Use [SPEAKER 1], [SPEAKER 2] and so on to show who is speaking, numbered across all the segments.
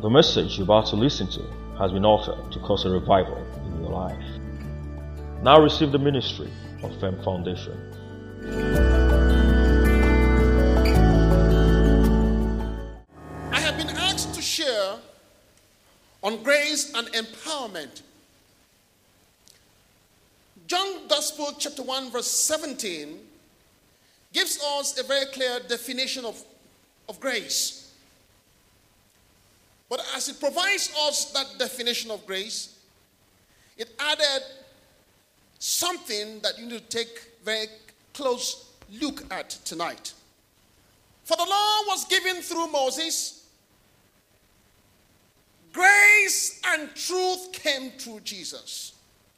[SPEAKER 1] The message you're about to listen to has been offered to cause a revival in your life. Now receive the ministry of Fem Foundation.
[SPEAKER 2] I have been asked to share on grace and empowerment. John Gospel chapter 1 verse 17 gives us a very clear definition of grace. But as it provides us that definition of grace, it added something that you need to take very close look at tonight. For the law was given through Moses. Grace and truth came through Jesus.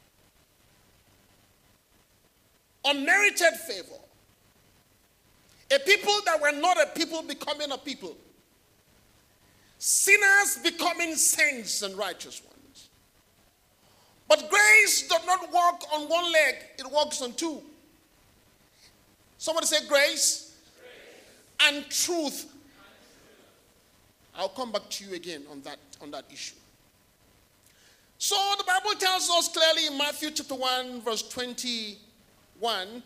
[SPEAKER 2] Unmerited favor. A people that were not a people becoming a people. Sinners becoming saints and righteous ones. But grace does not walk on one leg, it walks on two. Somebody say grace and truth. I'll come back to you again on that issue. So the Bible tells us clearly in Matthew chapter 1 verse 21,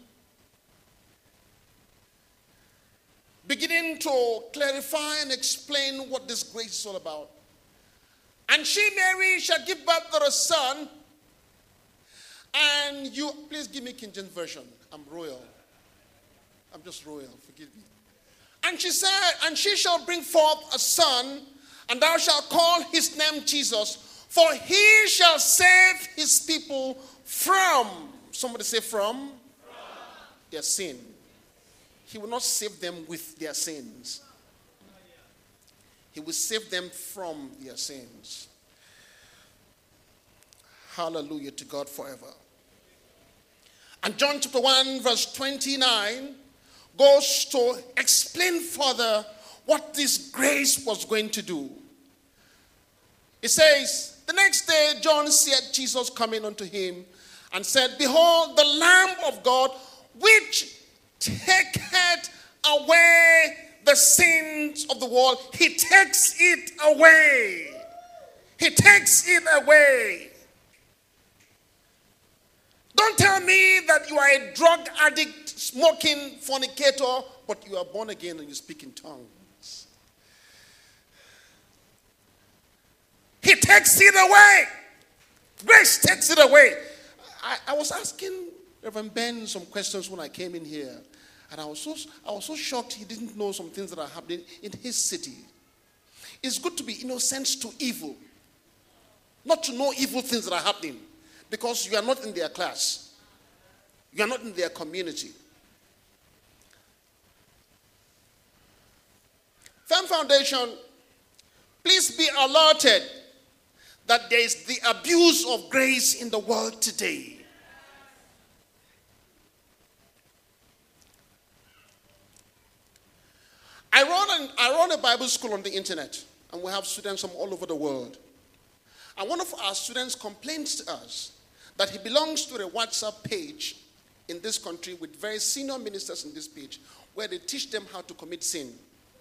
[SPEAKER 2] beginning to clarify and explain what this grace is all about. And she, Mary, shall give birth to a son. And you, please give me King James Version. I'm royal. I'm just royal, forgive me. And she said, and she shall bring forth a son, and thou shalt call his name Jesus, for he shall save his people from, somebody say from their sin. He will not save them with their sins. He will save them from their sins. Hallelujah to God forever. And John chapter 1 verse 29 goes to explain further what this grace was going to do. It says, the next day John said Jesus coming unto him and said, behold, the Lamb of God, which taketh away the sins of the world. He takes it away. He takes it away. Don't tell me that you are a drug addict, smoking, fornicator, but you are born again and you speak in tongues. He takes it away. Grace takes it away. I was asking Reverend Ben some questions when I came in here. And I was so shocked he didn't know some things that are happening in his city. It's good to be innocent to evil. Not to know evil things that are happening. Because you are not in their class. You are not in their community. Fem Foundation, please be alerted that there is the abuse of grace in the world today. I run a Bible school on the internet, and we have students from all over the world. And one of our students complains to us that he belongs to a WhatsApp page in this country with very senior ministers in this page, where they teach them how to commit sin.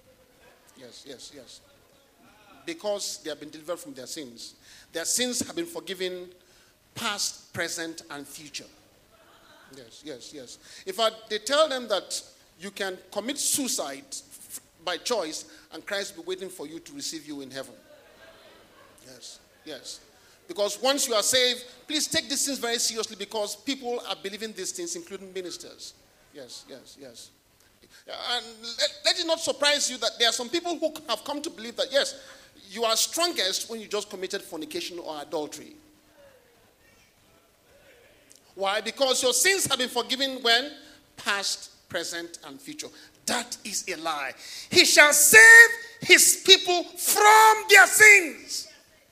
[SPEAKER 2] Yes. Because they have been delivered from their sins. Their sins have been forgiven, past, present, and future. Yes. In fact, they tell them that you can commit suicide by choice, and Christ will be waiting for you to receive you in heaven. Yes. Because once you are saved, please take these things very seriously, because people are believing these things, including ministers. Yes. And let it not surprise you that there are some people who have come to believe that, yes, you are strongest when you just committed fornication or adultery. Why? Because your sins have been forgiven when? Past, present, and future. That is a lie. He shall save his people from their sins.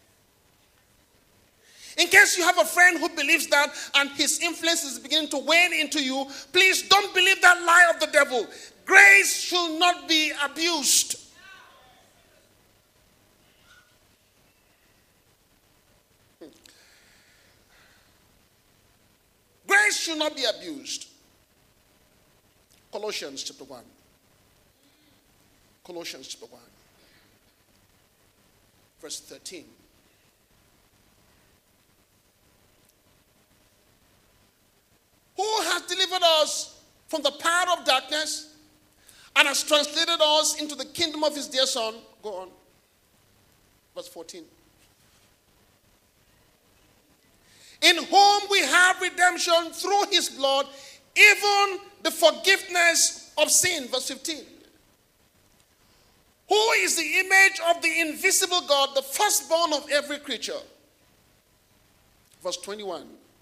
[SPEAKER 2] In case you have a friend who believes that and his influence is beginning to wane into you, please don't believe that lie of the devil. Grace should not be abused. Grace should not be abused. Colossians chapter 1. Colossians chapter 1. verse 13. Who has delivered us from the power of darkness and has translated us into the kingdom of his dear Son. Go on. Verse 14. In whom we have redemption through his blood, even the forgiveness of sin. Verse 15. Who is the image of the invisible God, the firstborn of every creature. Verse 21.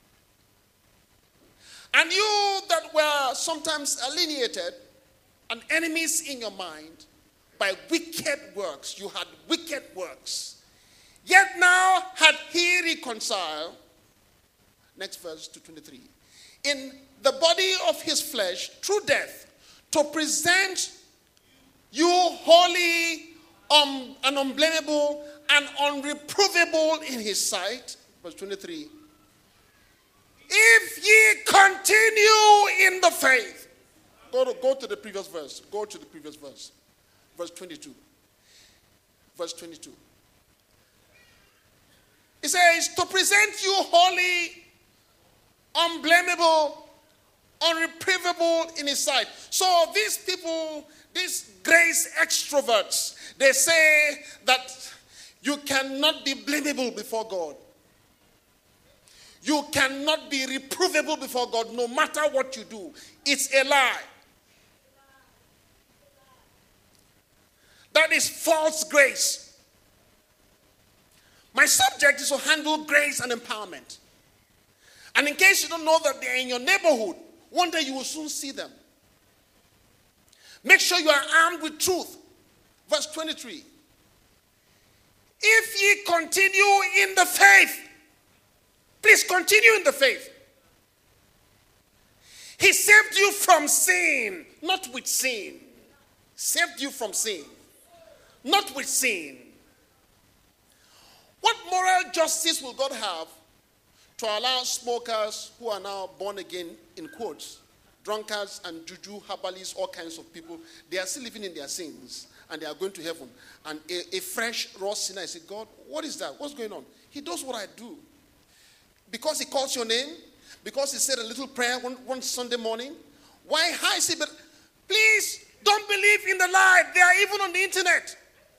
[SPEAKER 2] And you that were sometimes alienated and enemies in your mind by wicked works. You had wicked works. Yet now had he reconciled. Next verse to 23. In the body of his flesh through death to present you holy and unblameable and unreprovable in his sight. Verse 23. If ye continue in the faith. Go to the previous verse. Go to the previous verse. Verse 22. Verse 22. It says, to present you holy, unblameable, unreprovable in his sight. So these people, these grace extroverts, they say that you cannot be blamable before God. You cannot be reprovable before God no matter what you do. It's a lie. That is false grace. My subject is to handle grace and empowerment. And in case you don't know that they're in your neighborhood, one day you will soon see them. Make sure you are armed with truth. Verse 23. If ye continue in the faith, please continue in the faith. He saved you from sin, not with sin. Saved you from sin, not with sin. What moral justice will God have to allow smokers who are now born again, in quotes, drunkards and juju, herbalists, all kinds of people, they are still living in their sins and they are going to heaven. And a fresh, raw sinner, I say, God, what is that? What's going on? He does what I do. Because he calls your name, because he said a little prayer one Sunday morning. Why? Hi, see, but please don't believe in the lie. They are even on the internet.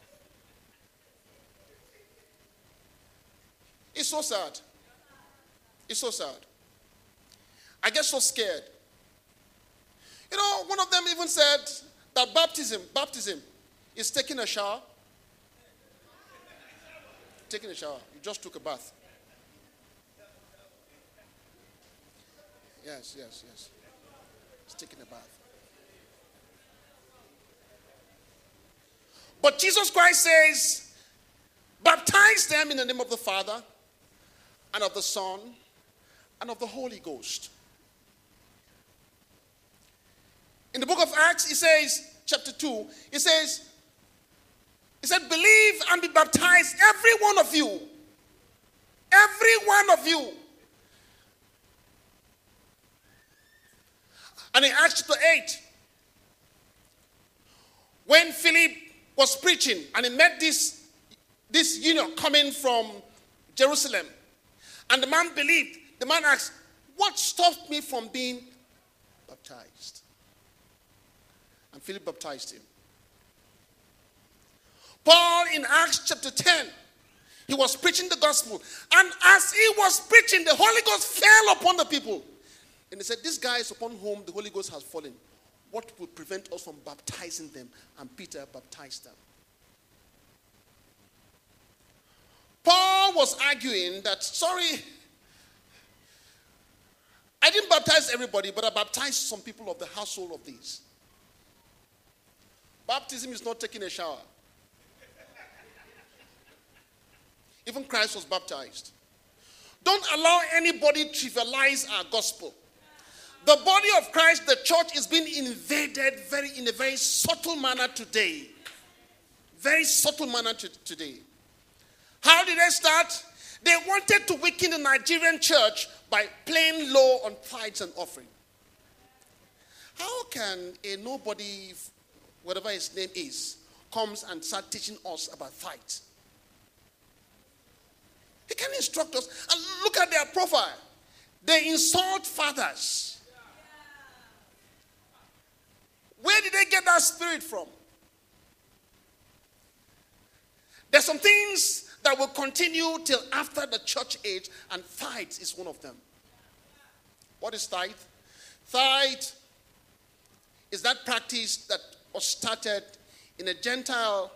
[SPEAKER 2] It's so sad. It's so sad. I get so scared. You know, one of them even said that baptism is taking a shower. Taking a shower. You just took a bath. Yes. It's taking a bath. But Jesus Christ says, baptize them in the name of the Father and of the Son and of the Holy Ghost. In the book of Acts, it says, chapter 2, it said, believe and be baptized, every one of you. Every one of you. And in Acts chapter 8, when Philip was preaching and he met this union coming from Jerusalem, and the man believed, the man asked, what stopped me from being baptized? And Philip baptized him. Paul in Acts chapter 10, he was preaching the gospel. And as he was preaching, the Holy Ghost fell upon the people. And he said, this guy is upon whom the Holy Ghost has fallen. What will prevent us from baptizing them? And Peter baptized them. Paul was arguing that, sorry, I didn't baptize everybody, but I baptized some people of the household of these. Baptism is not taking a shower. Even Christ was baptized. Don't allow anybody trivialize our gospel. The body of Christ, the church, is being invaded in a very subtle manner today. Very subtle manner today. How did they start? They wanted to weaken the Nigerian church by playing low on tithes and offering. How can a nobody, whatever his name is, comes and start teaching us about tithes? He can instruct us. And look at their profile. They insult fathers. Where did they get that spirit from? There's some things that will continue till after the church age, and tithe is one of them. What is tithe? Tithe is that practice that was started in a Gentile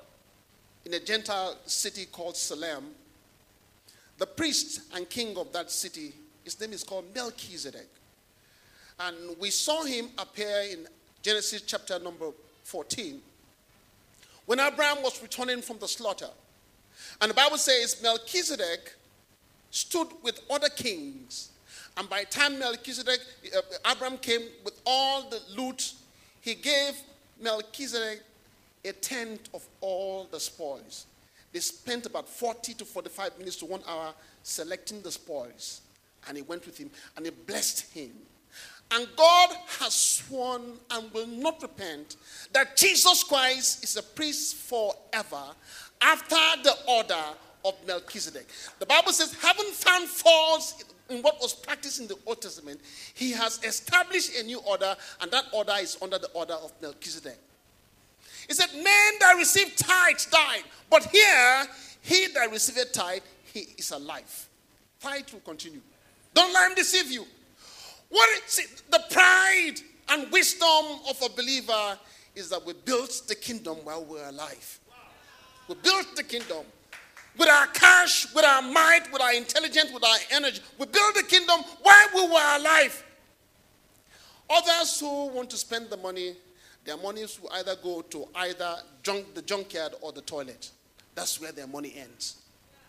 [SPEAKER 2] city called Salem. The priest and king of that city, his name is called Melchizedek. And we saw him appear in Genesis chapter number 14 when Abraham was returning from the slaughter. And the Bible says Melchizedek stood with other kings. And by the time Abraham came with all the loot, he gave Melchizedek a tenth of all the spoils. They spent about 40 to 45 minutes to 1 hour selecting the spoils. And he went with him and he blessed him. And God has sworn and will not repent that Jesus Christ is a priest forever after the order of Melchizedek. The Bible says, having found faults in what was practiced in the Old Testament, he has established a new order, and that order is under the order of Melchizedek. He said, men that receive tithes died, but here, he that receiveth tithe, he is alive. Tithe will continue. Don't let him deceive you. The pride and wisdom of a believer is that we built the kingdom while we're alive. We built the kingdom with our cash, with our might, with our intelligence, with our energy. We built the kingdom while we were alive. Others who want to spend the money, their monies will either go to the junkyard or the toilet. That's where their money ends.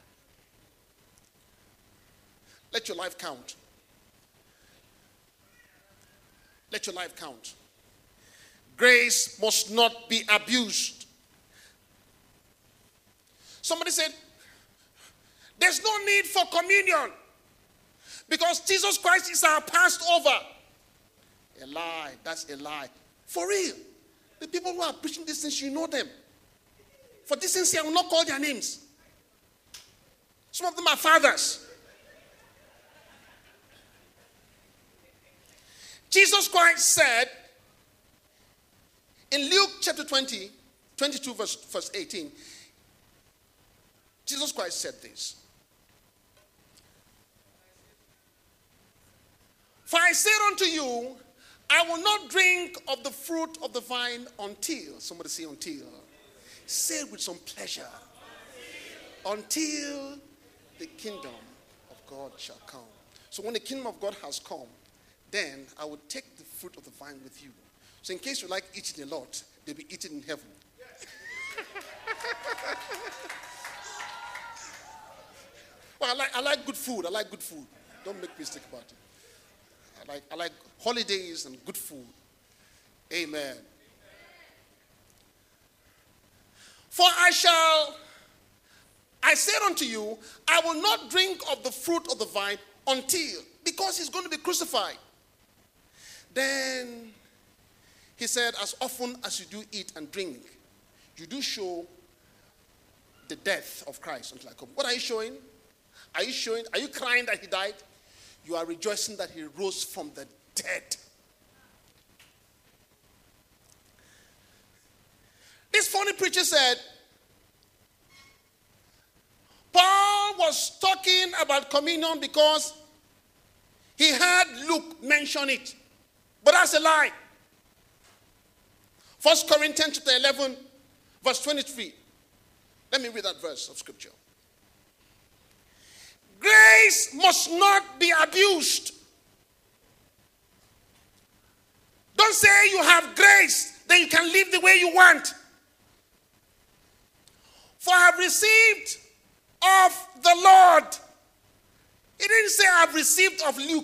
[SPEAKER 2] Let your life count. Let your life count. Grace must not be abused. Somebody said, there's no need for communion because Jesus Christ is our Passover. A lie. That's a lie. For real. The people who are preaching these things, you know them. For decency, I will not call their names. Some of them are fathers. Jesus Christ said in Luke chapter 22 verse 18, Jesus Christ said this. For I said unto you, I will not drink of the fruit of the vine until, somebody say until. Say it with some pleasure. Until the kingdom of God shall come. So when the kingdom of God has come, then I will take the fruit of the vine with you. So in case you like eating a lot, they'll be eaten in heaven. Well, I like good food. I like good food. Don't make mistake about it. I like holidays and good food. Amen. For I said unto you, I will not drink of the fruit of the vine until, because he's going to be crucified. Then he said, as often as you do eat and drink, you do show the death of Christ until I come. What are you showing? Are you crying that he died? You are rejoicing that he rose from the dead. This funny preacher said, Paul was talking about communion because he heard Luke mention it. But that's a lie. 1 Corinthians chapter 11, verse 23. Let me read that verse of scripture. Grace must not be abused. Don't say you have grace, then you can live the way you want. For I have received of the Lord. He didn't say I have received of Luke.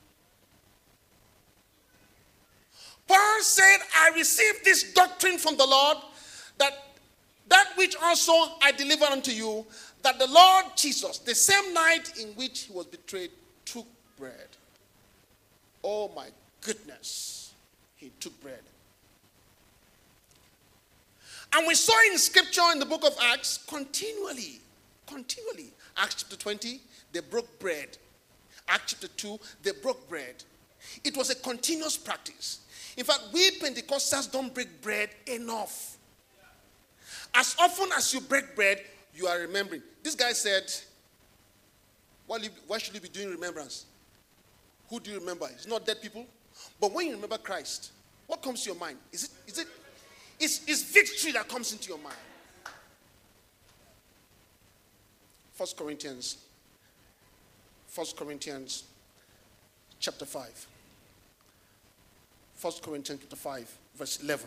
[SPEAKER 2] Paul said, I received this doctrine from the Lord, that which also I delivered unto you, that the Lord Jesus, the same night in which he was betrayed, took bread. Oh my goodness. He took bread. And we saw in scripture in the book of Acts continually Continually. Acts chapter 20, they broke bread. Acts chapter 2, they broke bread. It was a continuous practice. In fact, we Pentecostals don't break bread enough. As often as you break bread, you are remembering. This guy said, why should you be doing remembrance? Who do you remember? It's not dead people. But when you remember Christ, what comes to your mind? It's victory that comes into your mind. 1 Corinthians chapter 5. 1 Corinthians chapter 5, verse 11.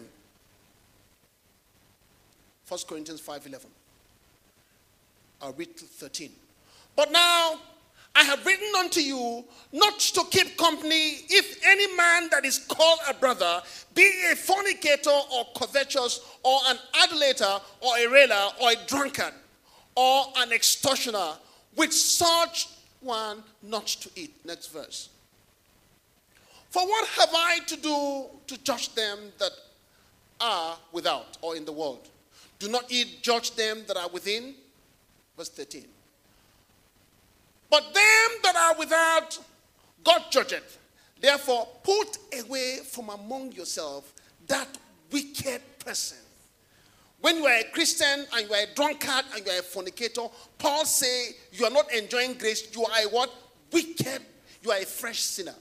[SPEAKER 2] 1 Corinthians 5:11. I'll read to 13. But now I have written unto you not to keep company if any man that is called a brother be a fornicator or covetous or an idolater or a railer or a drunkard or an extortioner, with such one not to eat. Next verse. For what have I to do to judge them that are without or in the world? Do not ye judge them that are within? Verse 13. But them that are without, God judgeth. Therefore, put away from among yourself that wicked person. When you are a Christian and you are a drunkard and you are a fornicator, Paul say you are not enjoying grace. You are a what? Wicked. You are a fresh sinner.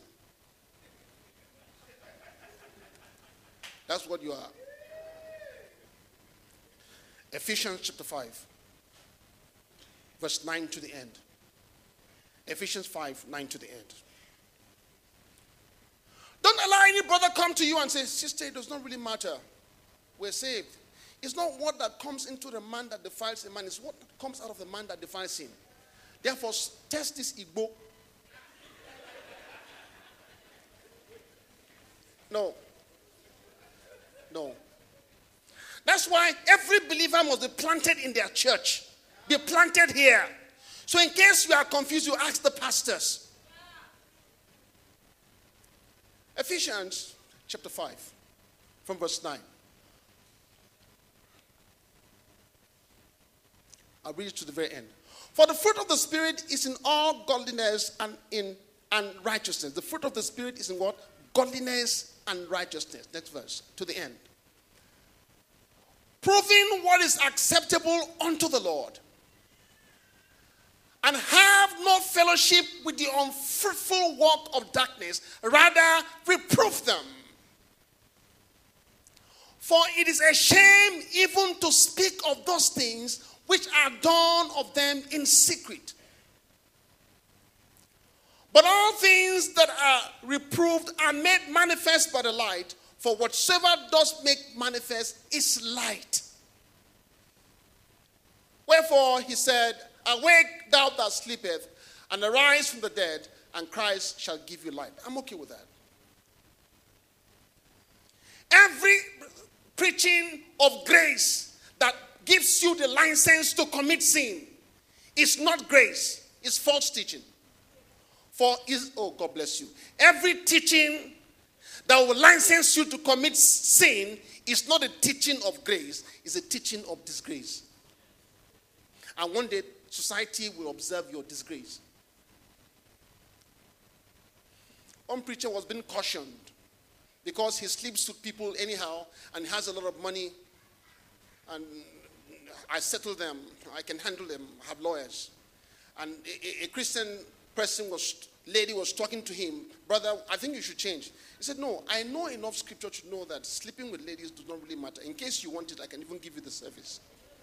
[SPEAKER 2] That's what you are. Ephesians chapter 5, verse 9 to the end. Ephesians 5, 9 to the end. Don't allow any brother come to you and say, sister, it does not really matter. We're saved. It's not what that comes into the man that defiles a man. It's what comes out of the man that defiles him. Therefore, test this Igbo. No. That's why every believer must be planted in their church. Be planted here. So in case you are confused, you ask the pastors. Ephesians chapter 5, from verse 9. I'll read it to the very end. For the fruit of the Spirit is in all godliness and righteousness. The fruit of the Spirit is in what? Godliness and righteousness. Next verse, to the end. Proving what is acceptable unto the Lord. And have no fellowship with the unfruitful work of darkness. Rather, reprove them. For it is a shame even to speak of those things which are done of them in secret. But all things that are reproved are made manifest by the light, for whatsoever does make manifest is light. Wherefore he said, awake thou that sleepeth, and arise from the dead, and Christ shall give you light. I'm okay with that. Every preaching of grace that gives you the license to commit sin is not grace, it's false teaching. God bless you. Every teaching that will license you to commit sin is not a teaching of grace, it's a teaching of disgrace. And one day, society will observe your disgrace. One preacher was being cautioned because he sleeps with people anyhow and has a lot of money, and I settle them, I can handle them, I have lawyers. And a Christian lady was talking to him, brother, I think you should change. He said, no, I know enough scripture to know that sleeping with ladies does not really matter. In case you want it, I can even give you the service.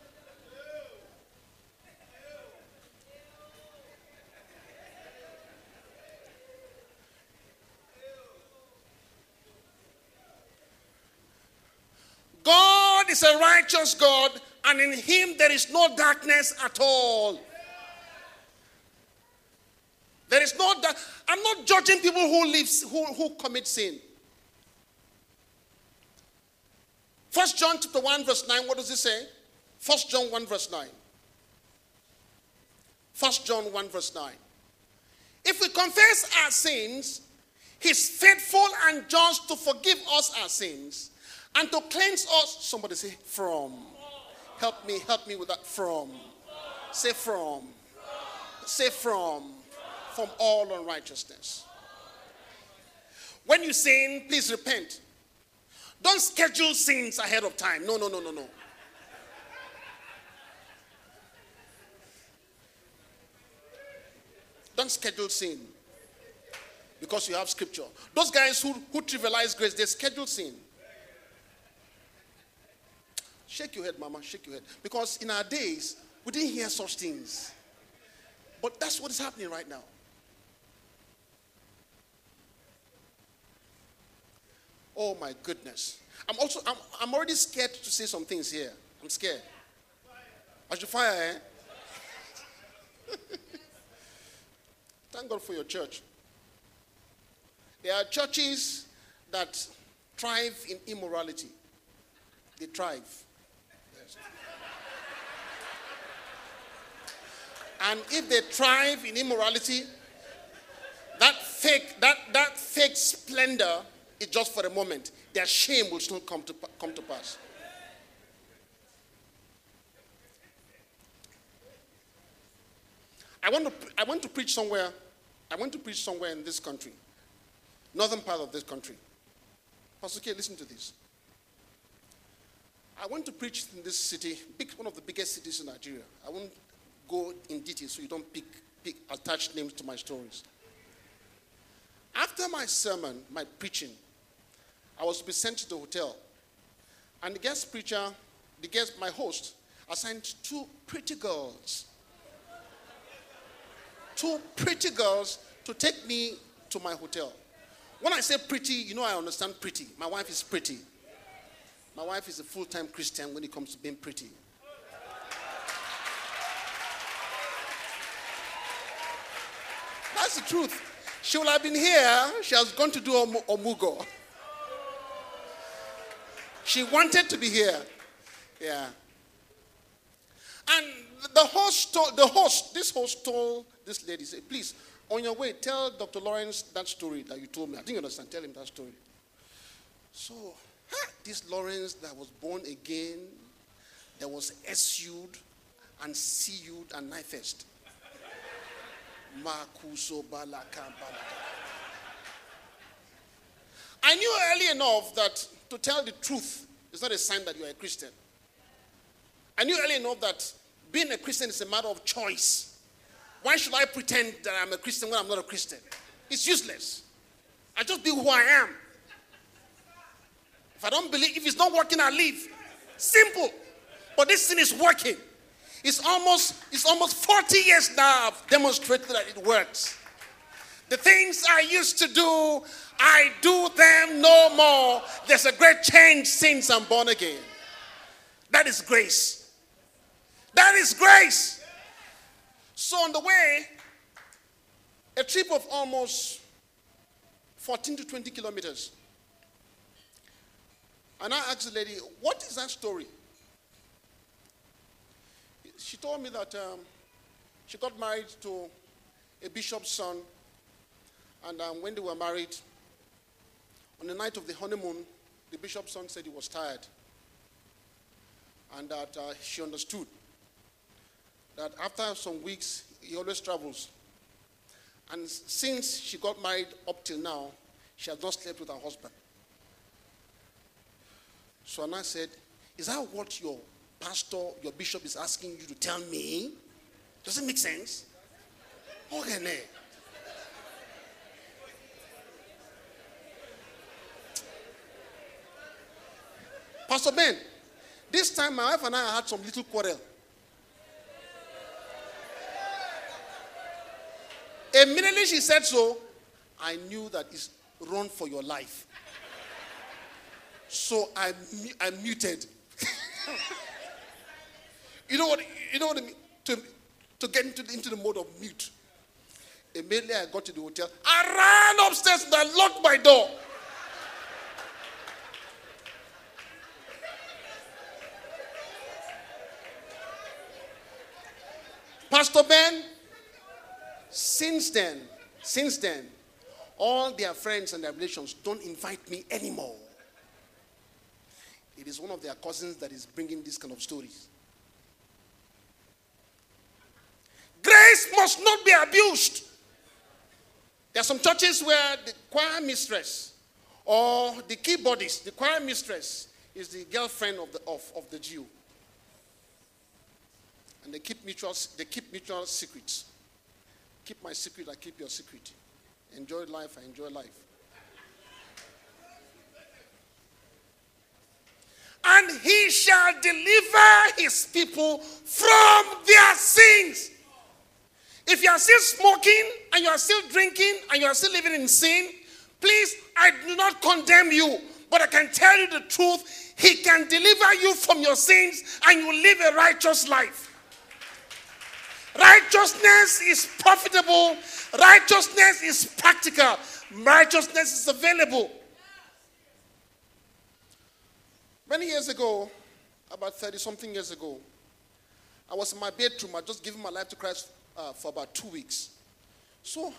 [SPEAKER 2] God is a righteous God, and in him there is no darkness at all. There is no I'm not judging people who commit sin. 1 John chapter 1 verse 9, what does it say? 1 John 1 verse 9. 1 John 1 verse 9. If we confess our sins, he's faithful and just to forgive us our sins and to cleanse us, somebody say, from. Help me with that, from. Say from. Say from all unrighteousness. When you sin, please repent. Don't schedule sins ahead of time. No. Don't schedule sin because you have scripture. Those guys who trivialize grace, they schedule sin. Shake your head, mama, shake your head. Because in our days, we didn't hear such things. But that's what is happening right now. Oh my goodness. I'm already scared to say some things here. I'm scared. I should fire, eh? Thank God for your church. There are churches that thrive in immorality. They thrive. Yes. And if they thrive in immorality, that fake splendor is just for a moment. Their shame will still come to pass. I want to preach somewhere. I went to preach somewhere in this country, northern part of this country. Pastor K, listen to this. I went to preach in this city, one of the biggest cities in Nigeria. I won't go in detail so you don't attach names to my stories. After my sermon, my preaching, I was to be sent to the hotel. And the guest preacher, my host, assigned two pretty girls to take me to my hotel. When I say pretty, you know I understand pretty. My wife is pretty. My wife is a full-time Christian when it comes to being pretty. That's the truth. She would have been here. She has gone to do Omugo. She wanted to be here. Yeah. And this host told this lady, said, please, on your way, tell Dr. Lawrence that story that you told me. I didn't understand. Tell him that story. So, this Lawrence that was born again, that was SU'd and CU'd and knifest. I knew early enough that to tell the truth is not a sign that you are a Christian. I knew early enough that being a Christian is a matter of choice. Why should I pretend that I'm a Christian when I'm not a Christian? It's useless. I just be who I am. If I don't believe, if it's not working, I leave. Simple. But this thing is working. It's almost 40 years now I've demonstrated that it works. The things I used to do, I do them no more. There's a great change since I'm born again. That is grace. That is grace. So on the way, a trip of almost 14 to 20 kilometers. And I asked the lady, what is that story? She told me that she got married to a bishop's son. And when they were married, on the night of the honeymoon, the bishop's son said he was tired. And that she understood that after some weeks, he always travels. And since she got married up till now, she has not slept with her husband. So Anna said, is that what your pastor, your bishop is asking you to tell me? Does it make sense? Okay, ne. Pastor Ben, this time my wife and I had some little quarrel. Immediately she said so, I knew that it's run for your life. So I muted. You know what I mean? To get into the mode of mute. Immediately I got to the hotel. I ran upstairs and I locked my door. Pastor Ben, since then, all their friends and their relations don't invite me anymore. It is one of their cousins that is bringing this kind of stories. Grace must not be abused. There are some churches where the choir mistress or the keyboardist, the choir mistress, is the girlfriend of the Jew. And they keep mutual secrets. Keep my secret, I keep your secret. Enjoy life, I enjoy life. And he shall deliver his people from their sins. If you are still smoking and you are still drinking and you are still living in sin, please, I do not condemn you, but I can tell you the truth. He can deliver you from your sins and you will live a righteous life. Righteousness is profitable. Righteousness is practical. Righteousness is available. Many years ago, about 30-something years ago, I was in my bedroom. I just given my life to Christ for about 2 weeks. So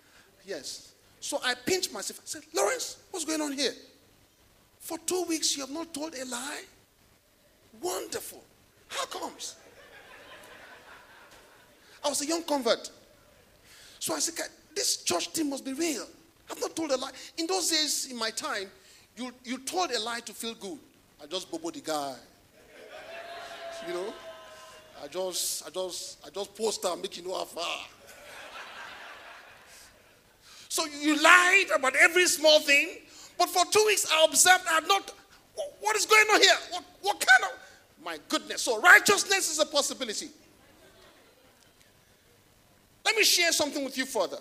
[SPEAKER 2] I pinched myself. I said, Lawrence, what's going on here? For 2 weeks, you have not told a lie? Wonderful. How comes? I was a young convert. So I said, this church thing must be real. I've not told a lie. In those days, in my time, you told a lie to feel good. I just bobo the guy. You know? I just post and make you know how far. So you lied about every small thing, but for 2 weeks I observed I have not. What is going on here? What kind of? My goodness. So righteousness is a possibility. Let me share something with you further.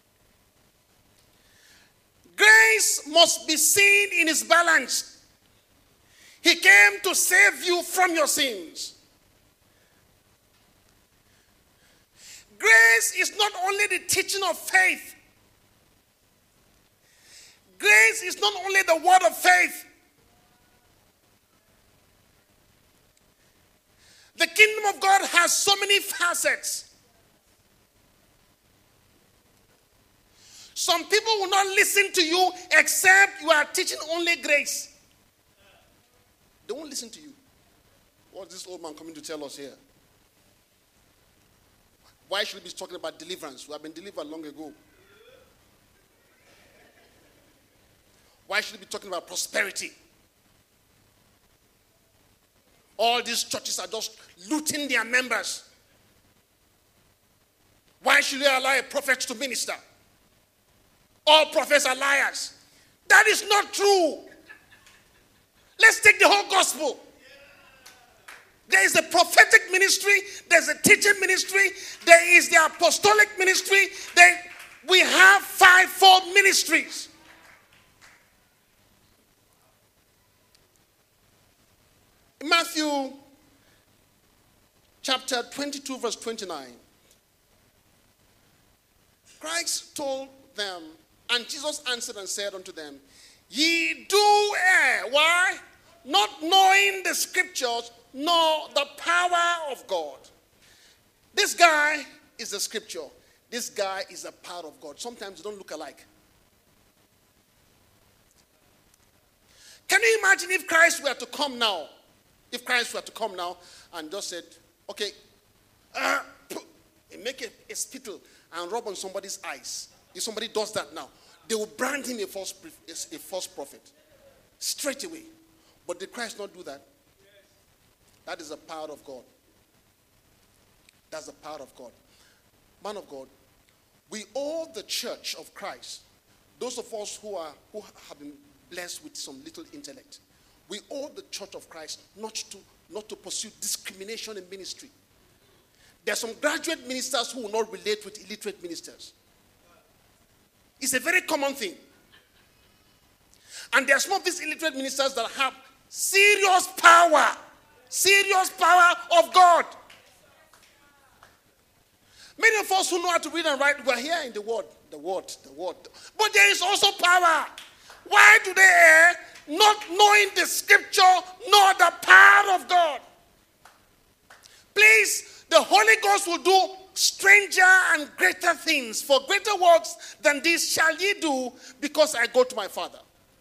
[SPEAKER 2] Grace must be seen in its balance. He came to save you from your sins. Grace is not only the teaching of faith. Grace is not only the word of faith. The kingdom of God has so many facets. Some people will not listen to you except you are teaching only grace. They won't listen to you. What's this old man coming to tell us here? Why should we be talking about deliverance? We have been delivered long ago. Why should we be talking about prosperity? All these churches are just looting their members. Why should we allow a prophet to minister? All prophets are liars. That is not true. Let's take the whole gospel. There is a prophetic ministry. There's a teaching ministry. There is the apostolic ministry. We have 5-4 ministries. In Matthew chapter 22, verse 29, Christ told them, and Jesus answered and said unto them, ye do err. Why? Not knowing the scriptures, nor the power of God. This guy is the scripture. This guy is the power of God. Sometimes they don't look alike. Can you imagine if Christ were to come now? If Christ were to come now and just said, okay, make a spittle and rub on somebody's eyes. If somebody does that now, they will brand him a false prophet. Straight away. But did Christ not do that? That is the power of God. That's the power of God. Man of God, we owe the church of Christ, those of us who have been blessed with some little intellect, we owe the church of Christ not to pursue discrimination in ministry. There are some graduate ministers who will not relate with illiterate ministers. It's a very common thing. And there are some of these illiterate ministers that have serious power of God. Many of us who know how to read and write, we're here in the word. But there is also power. Why do they err? Not knowing the scripture, nor the power of God. Please, the Holy Ghost will do stranger and greater things. For greater works than these shall ye do, because I go to my Father.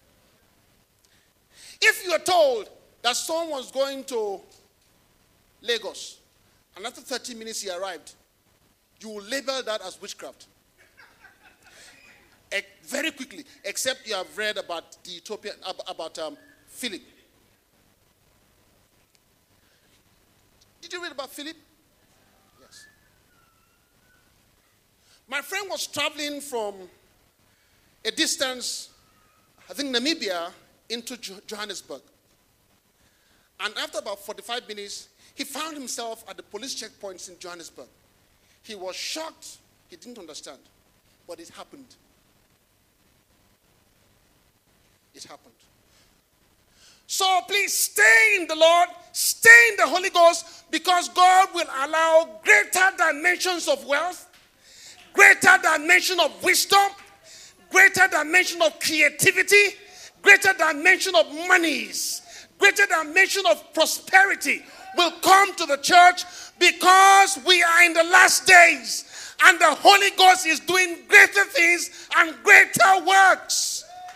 [SPEAKER 2] If you are told that someone was going to Lagos, and after 30 minutes he arrived, you will label that as witchcraft. Very quickly, except you have read about the Ethiopian, about Philip. Did you read about Philip? Yes. My friend was traveling from a distance, I think Namibia, into Johannesburg. And after about 45 minutes, he found himself at the police checkpoints in Johannesburg. He was shocked. He didn't understand. But it happened. It happened. So please stay in the Lord, stay in the Holy Ghost, because God will allow greater dimensions of wealth, greater dimension of wisdom, greater dimension of creativity, greater dimension of monies, greater dimension of prosperity will come to the church, because we are in the last days and the Holy Ghost is doing greater things and greater works.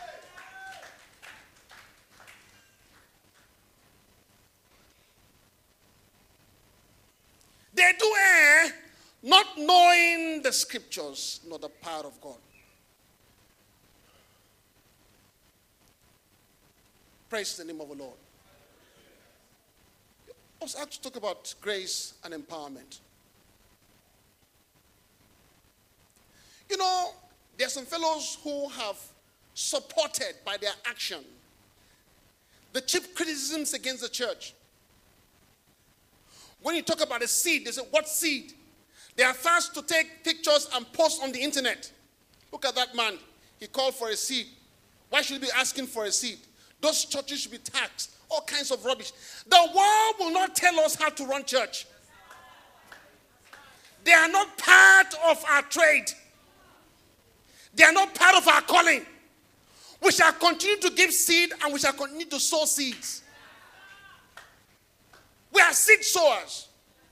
[SPEAKER 2] They do err, not knowing the scriptures, nor the power of God. Praise the name of the Lord. I was asked to talk about grace and empowerment. You know, there are some fellows who have supported by their action the cheap criticisms against the church. When you talk about a seed, they say, what seed? They are fast to take pictures and post on the internet. Look at that man. He called for a seed. Why should we be asking for a seed? Those churches should be taxed. All kinds of rubbish. The world will not tell us how to run church. They are not part of our trade. They are not part of our calling. We shall continue to give seed and we shall continue to sow seeds. We are seed sowers.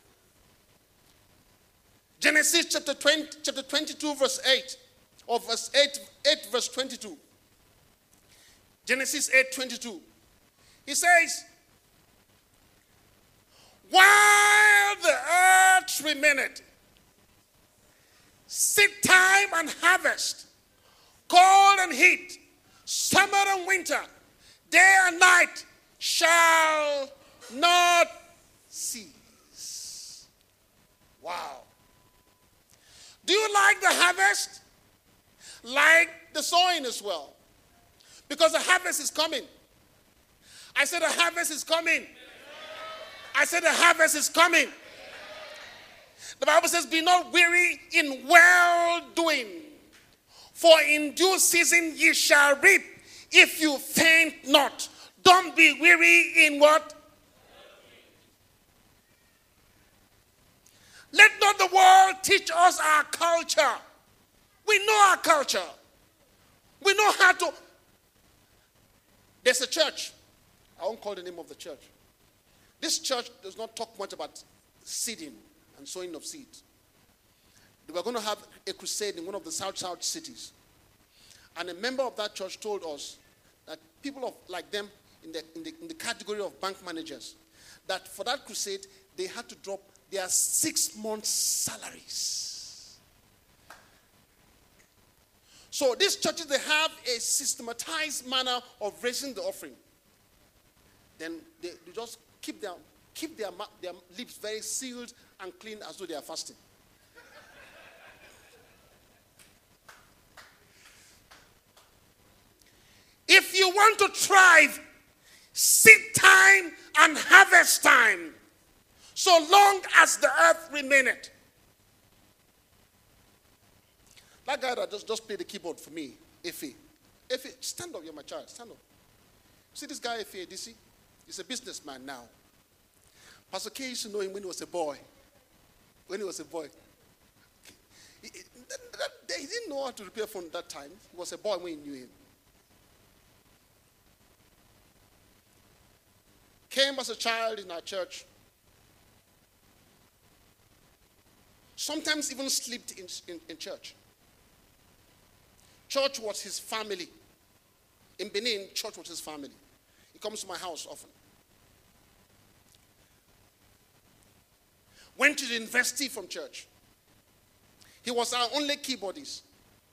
[SPEAKER 2] Genesis chapter 22 verse 8. Or verse 8 verse 22. Genesis 8:22. He says, while the earth remaineth, seed time and harvest, cold and heat, summer and winter, day and night shall not cease. Wow. Do you like the harvest? Like the sowing as well. Because the harvest is coming. I said the harvest is coming. I said the harvest is coming. The Bible says, be not weary in well-doing, for in due season ye shall reap, if you faint not. Don't be weary in what? Let not the world teach us our culture. We know our culture. We know how to. There's a church. I won't call the name of the church. This church does not talk much about seeding and sowing of seeds. They were going to have a crusade in one of the south cities. And a member of that church told us that people like them in the category of bank managers, that for that crusade, they had to drop their 6 months' salaries. So these churches, they have a systematized manner of raising the offering. Then they just keep their lips very sealed and clean as though they are fasting. If you want to thrive, seed time and harvest time, so long as the earth remaineth. That guy that just played the keyboard for me, Efe. Efe, stand up, you're my child, stand up. See this guy, Efe, DC? He's a businessman now. Pastor K used to know him when he was a boy. When he was a boy. He didn't know how to repair phone that time. He was a boy when he knew him. Came as a child in our church. Sometimes even slept in church. Church was his family. In Benin, church was his family. He comes to my house often. Went to the university from church. He was our only keyboardist.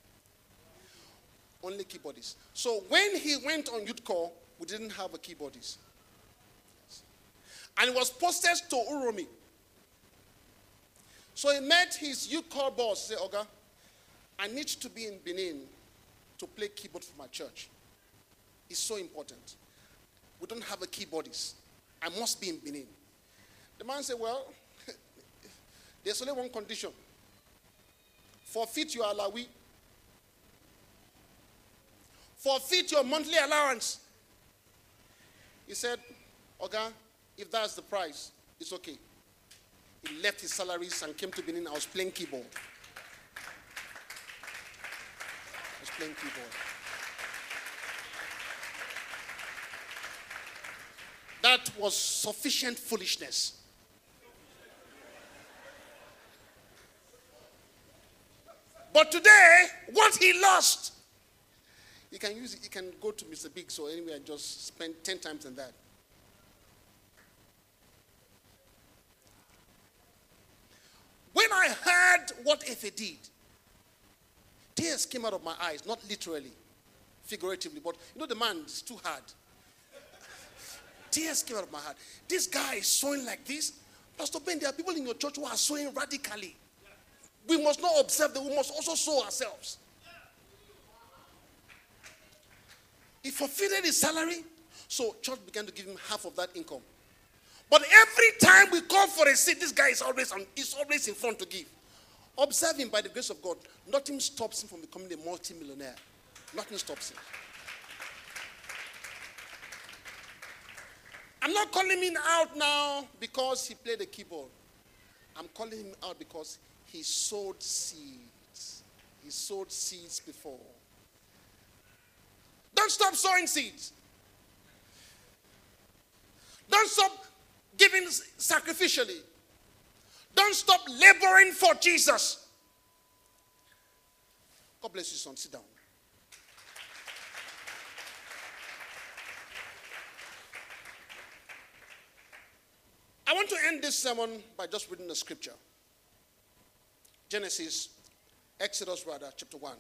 [SPEAKER 2] Only keyboardist. So when he went on youth call, we didn't have a keyboardist. And it was posted to Uromi. So he met his youth call boss, say, Oga, I need to be in Benin to play keyboard for my church. It's so important. We don't have a keyboardist. I must be in Benin. The man said, well, there's only one condition. Forfeit your alawi. Forfeit your monthly allowance. He said, Oga, if that's the price, it's okay. He left his salaries and came to Benin. I was playing keyboard. That was sufficient foolishness. But today, what he lost, he can use it. He can go to Mr. Biggs or anywhere and just spend 10 times than that. When I heard what Efe did, tears came out of my eyes, not literally, figuratively, but you know the man is too hard. Tears came out of my heart. This guy is sowing like this. Pastor Ben, there are people in your church who are sowing radically. We must not observe them, we must also sow ourselves. He forfeited his salary, so church began to give him half of that income. But every time we call for a seat, this guy is always in front to give. Observe him by the grace of God. Nothing stops him from becoming a multi-millionaire. Nothing stops him. I'm not calling him out now because he played the keyboard. I'm calling him out because he sowed seeds. He sowed seeds before. Don't stop sowing seeds. Don't stop giving sacrificially. Don't stop laboring for Jesus. God bless you, son. Sit down. I want to end this sermon by just reading the scripture. Exodus chapter 1.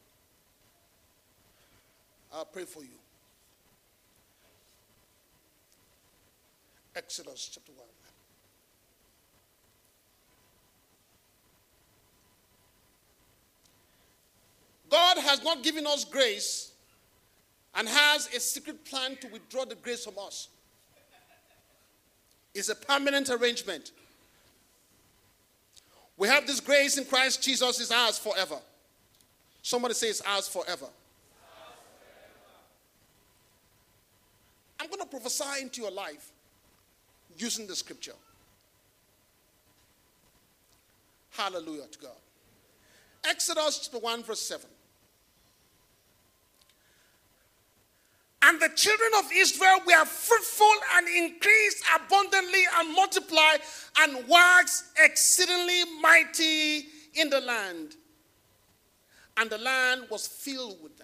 [SPEAKER 2] I'll pray for you. Exodus chapter 1. God has not given us grace and has a secret plan to withdraw the grace from us. It's a permanent arrangement. We have this grace in Christ Jesus is ours forever. Somebody say it's ours forever. I'm going to prophesy into your life using the scripture. Hallelujah to God. Exodus chapter 1 verse 7. And the children of Israel were fruitful and increased abundantly and multiplied and waxed exceedingly mighty in the land. And the land was filled with them.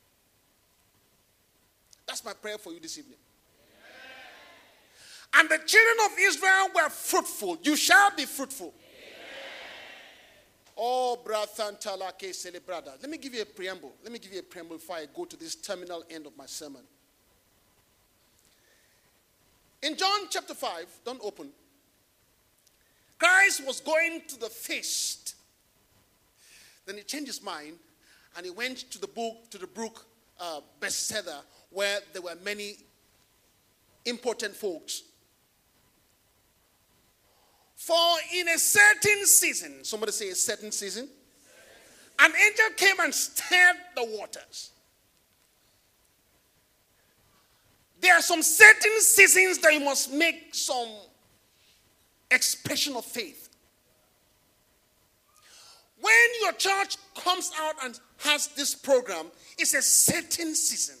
[SPEAKER 2] That's my prayer for you this evening. Amen. And the children of Israel were fruitful. You shall be fruitful. Oh, brother, brother. Let me give you a preamble. Before I go to this terminal end of my sermon. In John chapter 5, don't open. Christ was going to the feast. Then he changed his mind and he went to the brook Bethesda, where there were many important folks. For in a certain season, somebody say a certain season, an angel came and stirred the waters. There are some certain seasons that you must make some expression of faith. When your church comes out and has this program, it's a certain season.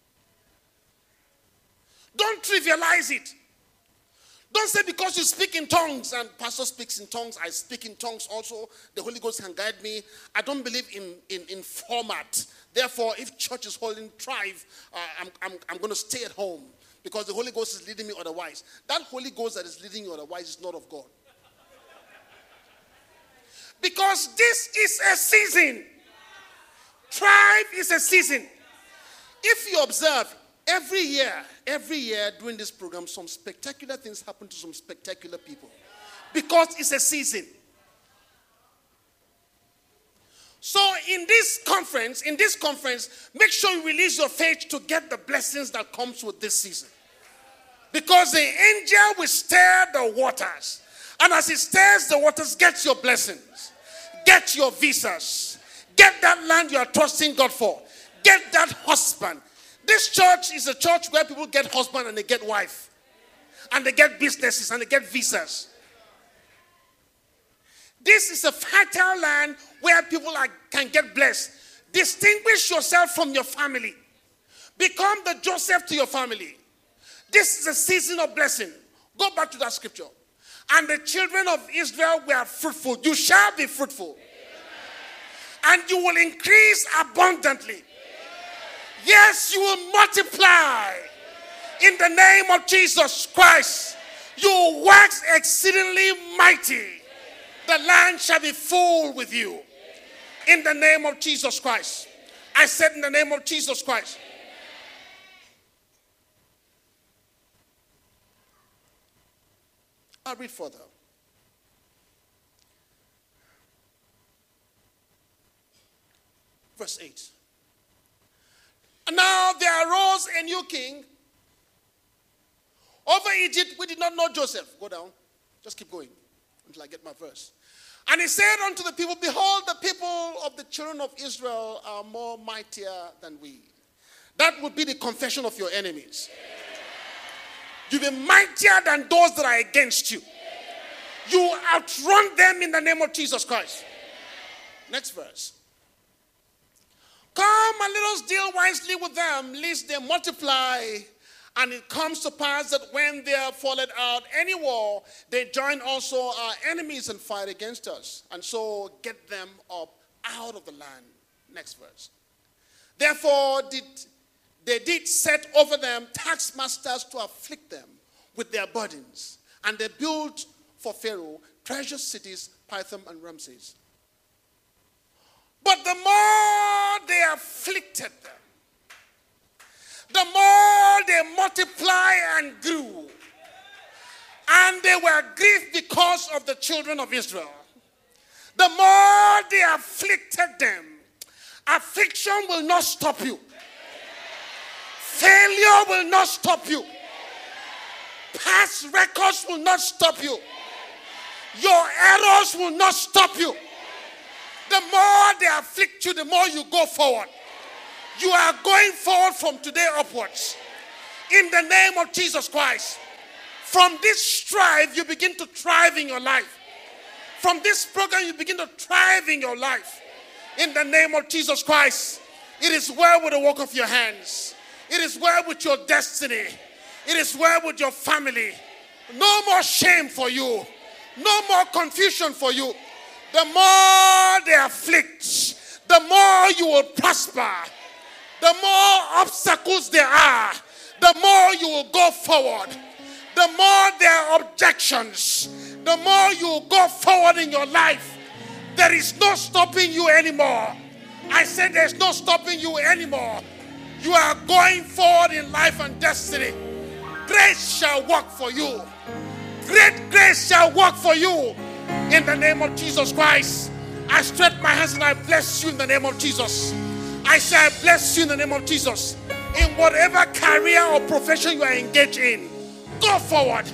[SPEAKER 2] Don't trivialize it. Don't say because you speak in tongues and pastor speaks in tongues, I speak in tongues also, the Holy Ghost can guide me. I don't believe in format. Therefore, if church is holding thrive, I'm going to stay at home because the Holy Ghost is leading me otherwise. That Holy Ghost that is leading you otherwise is not of God. Because this is a season. Thrive is a season. If you observe, every year during this program, some spectacular things happen to some spectacular people. Because it's a season. So in this conference, make sure you release your faith to get the blessings that comes with this season. Because the angel will stir the waters. And as he stirs the waters, get your blessings. Get your visas. Get that land you are trusting God for. Get that husband. This church is a church where people get husband and they get wife. And they get businesses and they get visas. This is a fertile land where people can get blessed. Distinguish yourself from your family. Become the Joseph to your family. This is a season of blessing. Go back to that scripture. And the children of Israel were fruitful. You shall be fruitful. And you will increase abundantly. Yes, you will multiply. In the name of Jesus Christ, you will wax exceedingly mighty. The land shall be full with you. In the name of Jesus Christ. I said in the name of Jesus Christ. I'll read further. Verse 8. And now there arose a new king over Egypt. We did not know Joseph. Go down. Just keep going until I get my verse. And he said unto the people, behold, the people of the children of Israel are more mightier than we. That would be the confession of your enemies. You'll be mightier than those that are against you. You outrun them in the name of Jesus Christ. Next verse. Come and let us deal wisely with them, lest they multiply. And it comes to pass that when they have fallen out any war, they join also our enemies and fight against us. And so get them up out of the land. Next verse. Therefore they did set over them taskmasters to afflict them with their burdens. And they built for Pharaoh treasure cities, Pithom and Ramses. But the more they afflicted them, the more they multiplied and grew. And they were grieved because of the children of Israel. The more they afflicted them, affliction will not stop you. Failure will not stop you. Past records will not stop you. Your errors will not stop you. The more they afflict you, the more you go forward. You are going forward from today upwards. In the name of Jesus Christ. From this strife, you begin to thrive in your life. From this program, you begin to thrive in your life. In the name of Jesus Christ. It is well with the work of your hands. It is well with your destiny. It is well with your family. No more shame for you. No more confusion for you. The more they afflict, the more you will prosper. The more obstacles there are, the more you will go forward. The more there are objections, the more you will go forward in your life. There is no stopping you anymore. I said there's no stopping you anymore. You are going forward in life and destiny. Grace shall work for you. Great grace shall work for you. In the name of Jesus Christ, I stretch my hands and I bless you in the name of Jesus. I say I bless you in the name of Jesus. In whatever career or profession you are engaged in, go forward.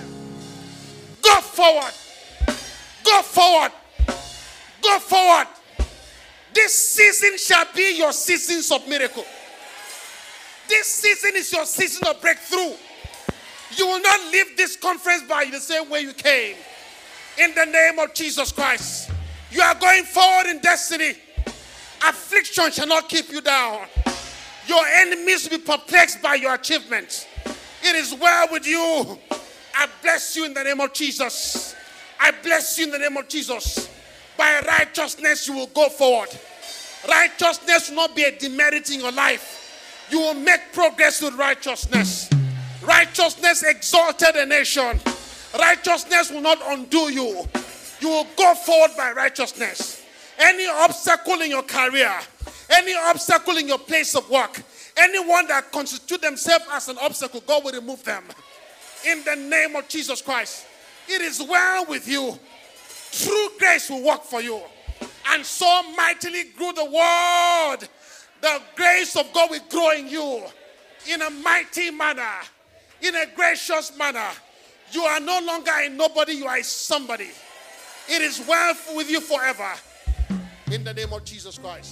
[SPEAKER 2] Go forward. Go forward. Go forward. This season shall be your seasons of miracle. This season is your season of breakthrough. You will not leave this conference by the same way you came. In the name of Jesus Christ. You are going forward in destiny. Affliction shall not keep you down. Your enemies will be perplexed by your achievements. It is well with you. I bless you in the name of Jesus. I bless you in the name of Jesus. By righteousness you will go forward. Righteousness will not be a demerit in your life. You will make progress with righteousness. Righteousness exalted a nation. Righteousness will not undo you. You will go forward by righteousness. Any obstacle in your career, any obstacle in your place of work, anyone that constitute themselves as an obstacle, God will remove them. In the name of Jesus Christ. It is well with you. True grace will work for you. And so mightily grew the word. The grace of God will grow in you in a mighty manner, in a gracious manner. You are no longer a nobody, you are a somebody. It is well with you forever. In the name of Jesus Christ.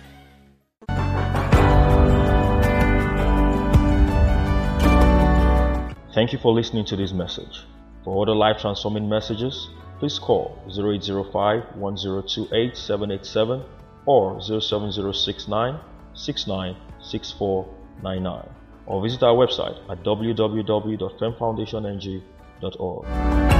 [SPEAKER 1] Thank you for listening to this message. For other life transforming messages, please call 0805-1028-787 or 07069-696499 or visit our website at www.femfoundationng.org.